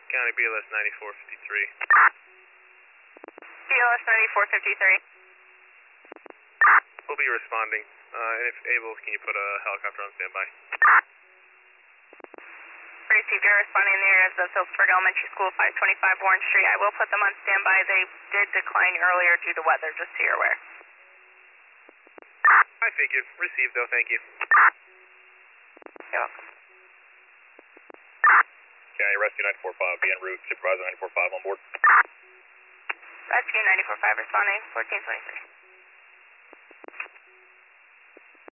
County BLS 9453. BLS 9453. We'll be responding. And if able, can you put a helicopter on standby? Received, you're responding in the area of Phillipsburg Elementary School, 525 Warren Street. I will put them on standby. They did decline earlier due to weather, just so you're aware. I figured. Received, though. Thank you. You're welcome. County Rescue 945, be en route. Supervisor 945 on board. Rescue 945 responding, 1423.